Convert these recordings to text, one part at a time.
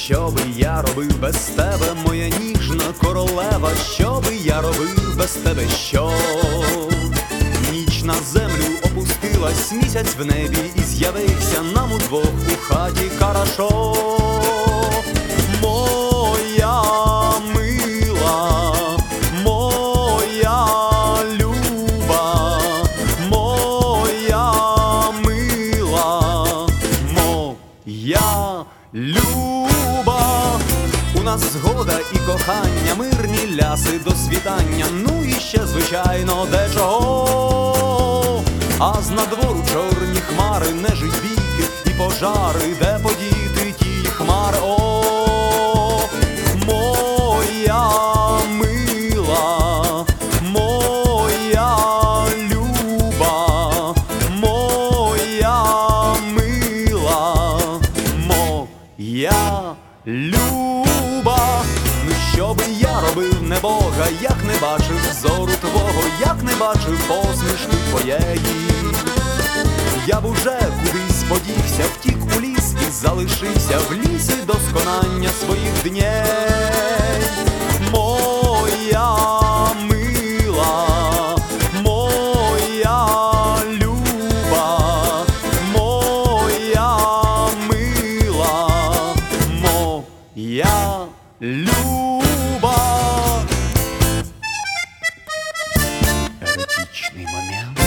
що би я робив без тебе, моя ніжна королева, що би я робив без тебе, що? Ніч на землю опустилась, місяць в небі і з'явився нам удвох у хаті хорошо. Моя мила, моя люба, моя мила, моя люба. У нас згода і кохання, мирні ляси до світання, ну і ще, звичайно, дечого. А з надвору чорні хмари, нежить бійки і пожари, де подіти ті хмари. О, моя мила, моя люба, моя мила, моя люба. Ну що би я робив, не Бога, як не бачив зору твого, як не бачив посмішки твоєї. Я б уже кудись подівся, втік у ліс і залишився в лісі до сконання своїх дней. Моя мила, моя люба, моя мила, моя люба. Еротичний момент.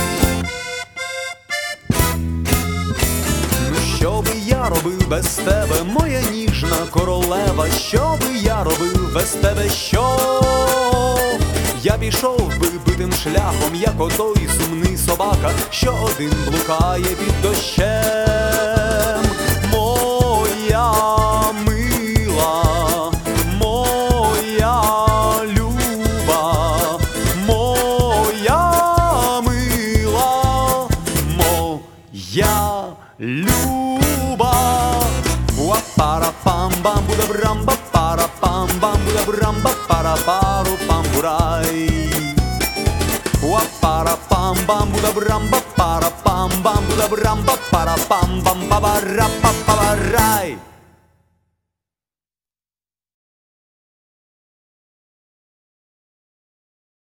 Що би я робив без тебе, моя ніжна королева, що би я робив без тебе, що? Я пішов би битим шляхом, як отой сумний собака, що один блукає під дощем. Моя мила, моя люба, моя мила, моя люба. Уа-пара-пам-бам, буда-брамба, пара-пам-бам, буда-брамба, пара-пару, пам-бурай. Уа-пара-пам-бам, буда-брамба, пара-пам-бам, буда-брамба, пара-пам-бам, па-ба-ра-па-па-ба-рай.